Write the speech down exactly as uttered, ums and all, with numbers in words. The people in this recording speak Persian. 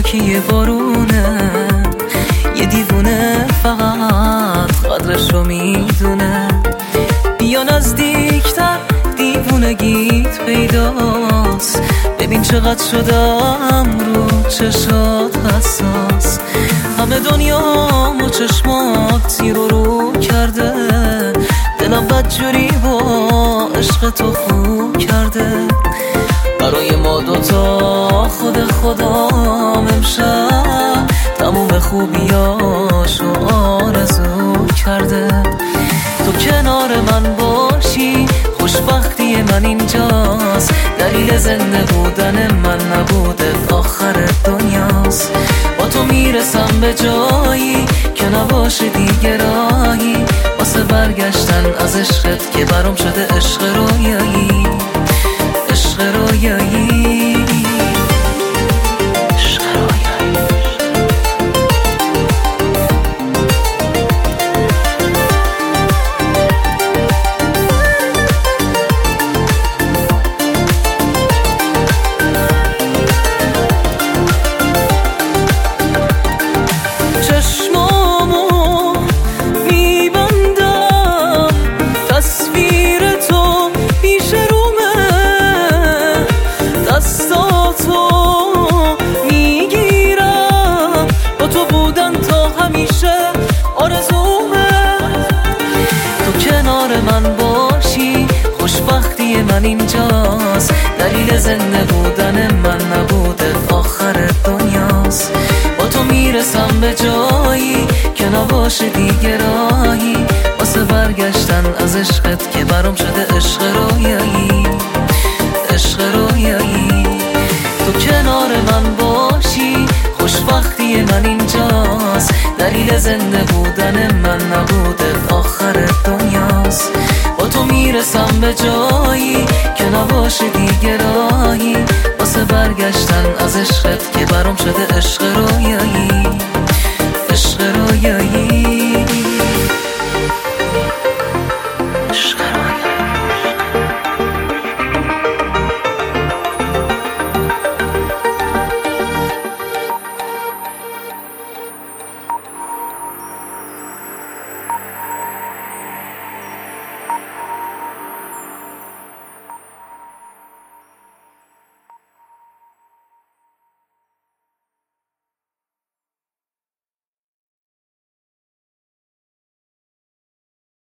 که یه بارونه، یه دیوونه فقط قدرش رو میدونه. بیا نزدیکتر دیوونگیت پیداست، ببین چقدر شدم رو چشات حساس. همه دنیامو چشمات زیر و رو کرده، دلم بدجوری با عشق تو خو کرده. برای ما دوتا خود خدام امشب تموم خوبیاشو آرزو کرده. تو کنار من باشی خوشبختی من اینجاست، دلیل زنده بودن من نبوده آخر دنیاست. با تو میرسم به جایی که نباشه دیگه راهی واسه برگشتن از عشقت که برام شده عشق رویایی، عشق رویایی. من باشی خوشبختی من اینجاست، دلیل زنده بودن من نبوده آخر دنیاست. با تو میرسم به جایی که نباشه دیگه راهی واسه برگشتن از عشقت که برام شده عشق رویایی، عشق رویایی. تو کنار من باشی خوشبختی من اینجاست، دلیل زنده بودن من نبوده آخر دنیاست. با تو میرسم به جایی که نباشه دیگه راهی واسه برگشتن از عشقت که برام شده عشق رویایی.